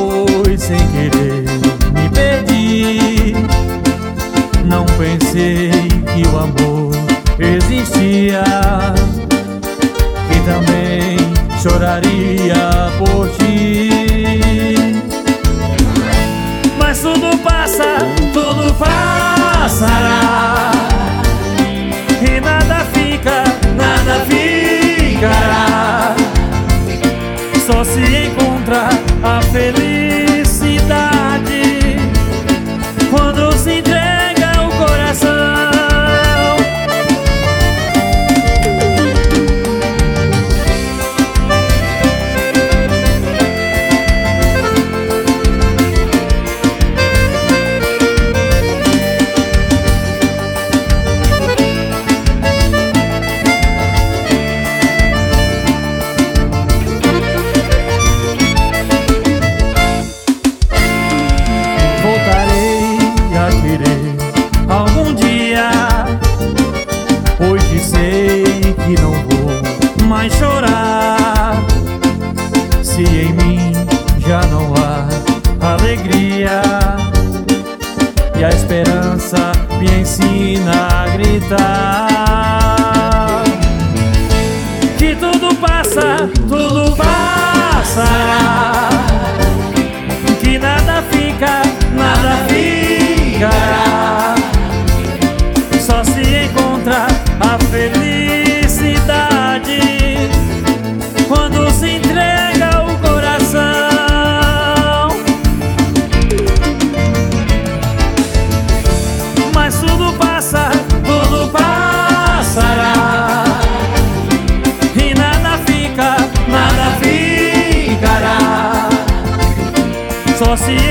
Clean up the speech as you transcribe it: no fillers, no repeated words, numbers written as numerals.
foi sem querer, me perdi. Não pensei que o amor existia, que também choraria por ti. Mas tudo passa, tudo passará, e nada fica, nada ficará. Só se encontra a felicidade quando se entrega o coração. Algum dia, hoje sei que não vou mais chorar. Se em mim já não há alegria, e a esperança me ensina a gritar que tudo passa, tudo passará, que nada fica, nada ficará. Só se encontra a felicidade quando se entrega o coração. Mas tudo passa, tudo passará, e nada fica, nada ficará. Só se